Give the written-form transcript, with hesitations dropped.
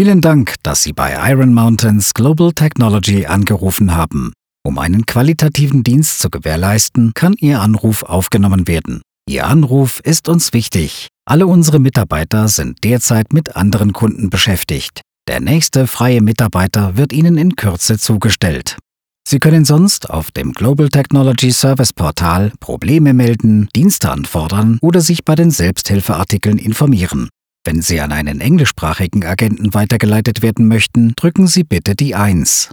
Vielen Dank, dass Sie bei Iron Mountains Global Technology angerufen haben. Um einen qualitativen Dienst zu gewährleisten, kann Ihr Anruf aufgenommen werden. Ihr Anruf ist uns wichtig. Alle unsere Mitarbeiter sind derzeit mit anderen Kunden beschäftigt. Der nächste freie Mitarbeiter wird Ihnen in Kürze zugestellt. Sie können sonst auf dem Global Technology Service Portal Probleme melden, Dienste anfordern oder sich bei den Selbsthilfeartikeln informieren. Wenn Sie an einen englischsprachigen Agenten weitergeleitet werden möchten, drücken Sie bitte die 1.